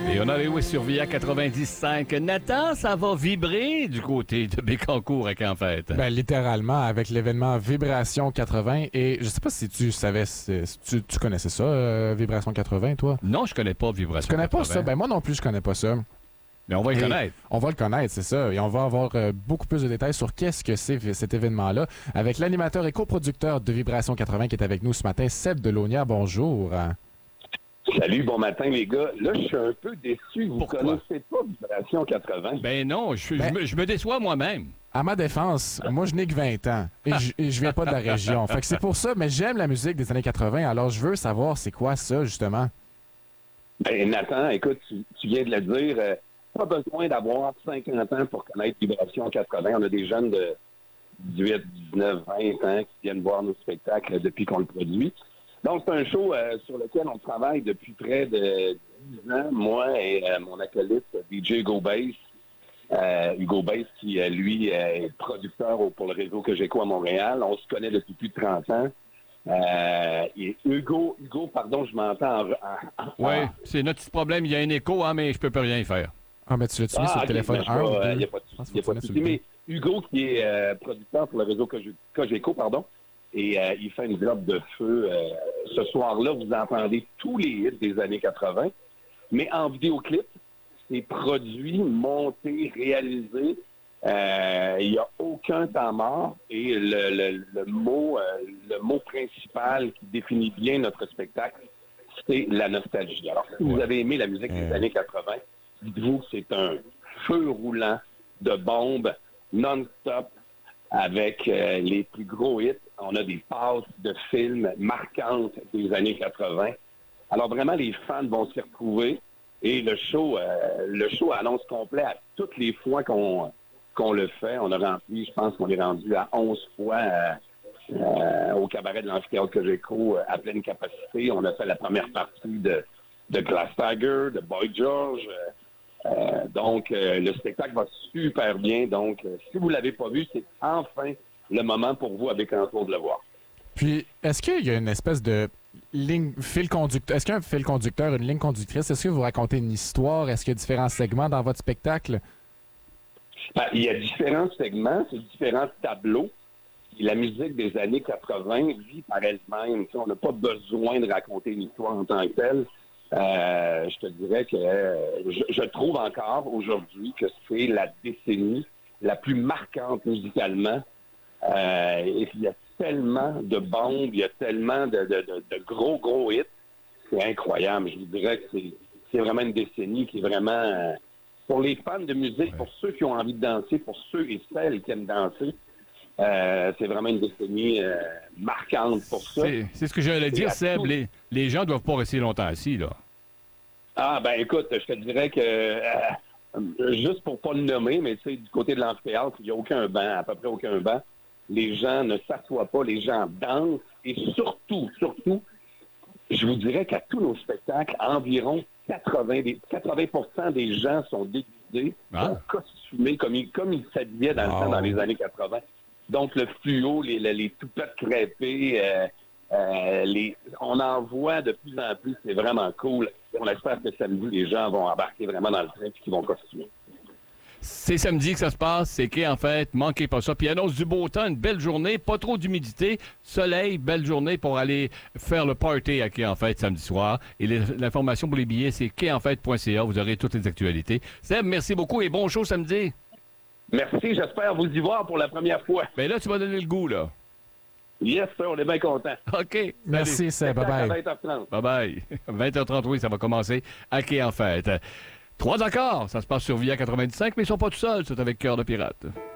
Et on avait sur Via 95. Nathan, ça va vibrer du côté de Bécancour à En Fête. Ben, littéralement, avec l'événement Vibration 80. Et je sais pas si tu savais, si tu connaissais ça, Vibration 80, toi? Non, je connais pas Vibration Tu connais 80. pas ça? Ben, moi non plus, je connais pas ça. Mais on va le connaître. On va le connaître, c'est ça. Et on va avoir beaucoup plus de détails sur qu'est-ce que c'est cet événement-là avec l'animateur et coproducteur de Vibration 80 qui est avec nous ce matin, Seb Delaunia. Bonjour. Salut, bon matin les gars. Là, je suis un peu déçu. Vous Pourquoi? connaissez pas Vibration 80? Ben non, je me déçois moi-même. À ma défense, moi, je n'ai que 20 ans et je viens pas de la région. Fait que c'est pour ça, mais j'aime la musique des années 80, alors je veux savoir c'est quoi ça, justement. Ben, Nathan, écoute, tu viens de le dire, pas besoin d'avoir 50 ans pour connaître Vibration 80. On a des jeunes de 18, 19, 20 ans qui viennent voir nos spectacles depuis qu'on le produit. Donc, c'est un show sur lequel on travaille depuis près de 10 ans, moi et mon acolyte DJ Hugo Bass. Hugo Bass qui, lui, est producteur pour le réseau Cogeco à Montréal. On se connaît depuis plus de 30 ans. Et Hugo, pardon, je m'entends Oui, c'est notre petit problème. Il y a un écho, hein, mais je peux plus rien faire. Ah, mais tu l'as-tu mis sur le téléphone 1 ou 2? Il n'y a pas de souci. Mais Hugo, qui est producteur pour le réseau Cogeco, pardon, et il fait une job de feu. Ce soir-là, vous entendez tous les hits des années 80, mais en vidéoclip, c'est produit, monté, réalisé. Il n'y a aucun temps mort et le mot principal qui définit bien notre spectacle, c'est la nostalgie. Alors, si vous avez aimé la musique des années 80, dites-vous que c'est un feu roulant de bombes non-stop avec les plus gros hits. On a des passes de films marquantes des années 80. Alors, vraiment, les fans vont s'y retrouver et le show annonce complet à toutes les fois qu'on le fait. On a rempli, je pense qu'on est rendu à 11 fois au cabaret de l'amphithéâtre Cogeco à pleine capacité. On a fait la première partie de Glass Tiger, de Boy George. Donc, le spectacle va super bien. Donc, si vous ne l'avez pas vu, c'est enfin le moment pour vous à Bécancour de le voir. Puis, est-ce qu'il y a une espèce de fil conducteur? Est-ce qu'il y a un fil conducteur, une ligne conductrice? Est-ce que vous racontez une histoire? Est-ce qu'il y a différents segments dans votre spectacle? Il y a différents segments, c'est différents tableaux. Et la musique des années 80 vit par elle-même. Tu sais, on n'a pas besoin de raconter une histoire en tant que telle. Je te dirais que je trouve encore aujourd'hui que c'est la décennie la plus marquante musicalement. Et il y a tellement de bombes, il y a tellement de gros hits. C'est incroyable. Je vous dirais que c'est vraiment une décennie qui est vraiment... pour les fans de musique, pour ceux qui ont envie de danser, pour ceux et celles qui aiment danser, c'est vraiment une décennie marquante pour ça. C'est ce que j'allais dire, Seb. Les gens ne doivent pas rester longtemps assis, là. Ah, ben écoute, je te dirais que, juste pour pas le nommer, mais tu sais, du côté de l'amphithéâtre, il n'y a aucun banc, à peu près aucun banc. Les gens ne s'assoient pas, les gens dansent. Et surtout, je vous dirais qu'à tous nos spectacles, environ 80% des gens sont déguisés, sont costumés comme ils s'habillaient dans le temps, dans les années 80. Donc, le fluo, les toupettes crêpées, on en voit de plus en plus, c'est vraiment cool. Et on espère que samedi, les gens vont embarquer vraiment dans le train et qu'ils vont costumer. C'est samedi que ça se passe, c'est qu'en fait, manquez pas ça. Puis annonce du beau temps, une belle journée, pas trop d'humidité, soleil, belle journée pour aller faire le party à Quai en Fête samedi soir. Et l'information pour les billets, c'est quaienfête.ca. Vous aurez toutes les actualités. Seb, merci beaucoup et bon show samedi. Merci, j'espère vous y voir pour la première fois. Ben là, tu m'as donné le goût, là. Yes, sir, on est bien contents. OK. Merci, Seb. Bye-bye. 20h30. Bye-bye. 20h30, oui, ça va commencer à Quai en Fête. 3 accords, ça se passe sur Via 95, mais ils sont pas tout seuls, c'est avec Cœur de Pirate.